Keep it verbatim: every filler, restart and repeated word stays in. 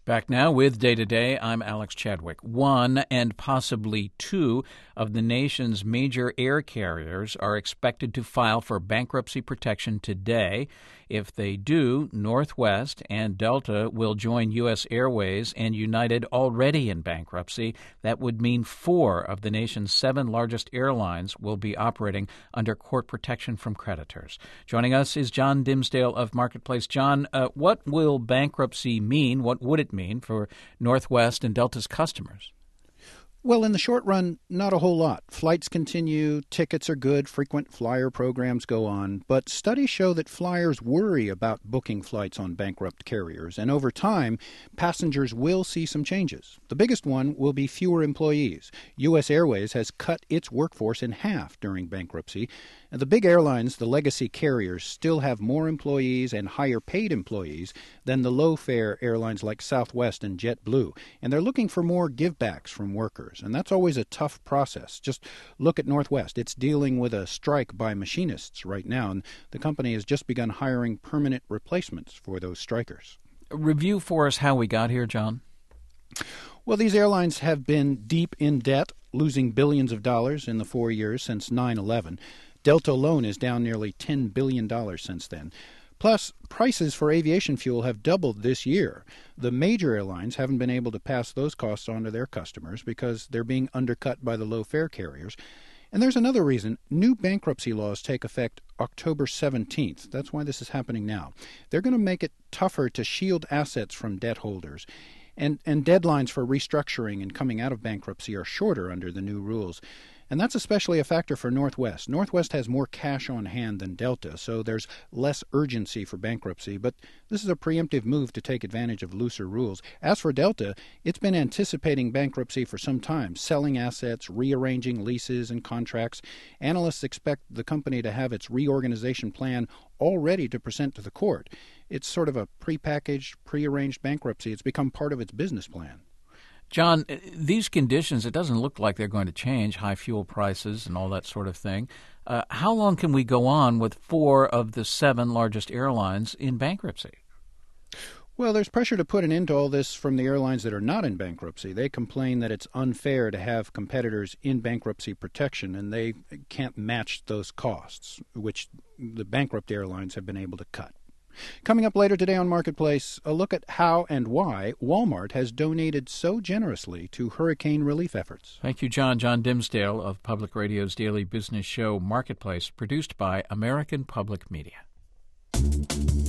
Back now with Day to Day, I'm Alex Chadwick. One and possibly two of the nation's major air carriers are expected to file for bankruptcy protection today. If they do, Northwest and Delta will join U S Airways and United already in bankruptcy. That would mean four of the nation's seven largest airlines will be operating under court protection from creditors. Joining us is John Dimsdale of Marketplace. John, uh, what will bankruptcy mean? What would it mean for Northwest and Delta's customers? Well, in the short run, not a whole lot. Flights continue, tickets are good, frequent flyer programs go on, but studies show that flyers worry about booking flights on bankrupt carriers, and over time, passengers will see some changes. The biggest one will be fewer employees. U S Airways has cut its workforce in half during bankruptcy, and the big airlines, the legacy carriers, still have more employees and higher-paid employees than the low-fare airlines like Southwest and JetBlue, and they're looking for more givebacks from workers. And that's always a tough process. Just look at Northwest. It's dealing with a strike by machinists right now, and the company has just begun hiring permanent replacements for those strikers. Review for us how we got here, John. Well, these airlines have been deep in debt, losing billions of dollars in the four years since nine eleven. Delta alone is down nearly ten billion dollars since then. Plus, prices for aviation fuel have doubled this year. The major airlines haven't been able to pass those costs on to their customers because they're being undercut by the low-fare carriers. And there's another reason. New bankruptcy laws take effect October seventeenth. That's why this is happening now. They're going to make it tougher to shield assets from debt holders. And, and deadlines for restructuring and coming out of bankruptcy are shorter under the new rules. And that's especially a factor for Northwest. Northwest has more cash on hand than Delta, so there's less urgency for bankruptcy. But this is a preemptive move to take advantage of looser rules. As for Delta, it's been anticipating bankruptcy for some time, selling assets, rearranging leases and contracts. Analysts expect the company to have its reorganization plan all ready to present to the court. It's sort of a prepackaged, prearranged bankruptcy. It's become part of its business plan. John, these conditions, it doesn't look like they're going to change, high fuel prices and all that sort of thing. Uh, how long can we go on with four of the seven largest airlines in bankruptcy? Well, there's pressure to put an end to all this from the airlines that are not in bankruptcy. They complain that it's unfair to have competitors in bankruptcy protection, and they can't match those costs, which the bankrupt airlines have been able to cut. Coming up later today on Marketplace, a look at how and why Walmart has donated so generously to hurricane relief efforts. Thank you, John. John Dimsdale of Public Radio's daily business show Marketplace, produced by American Public Media.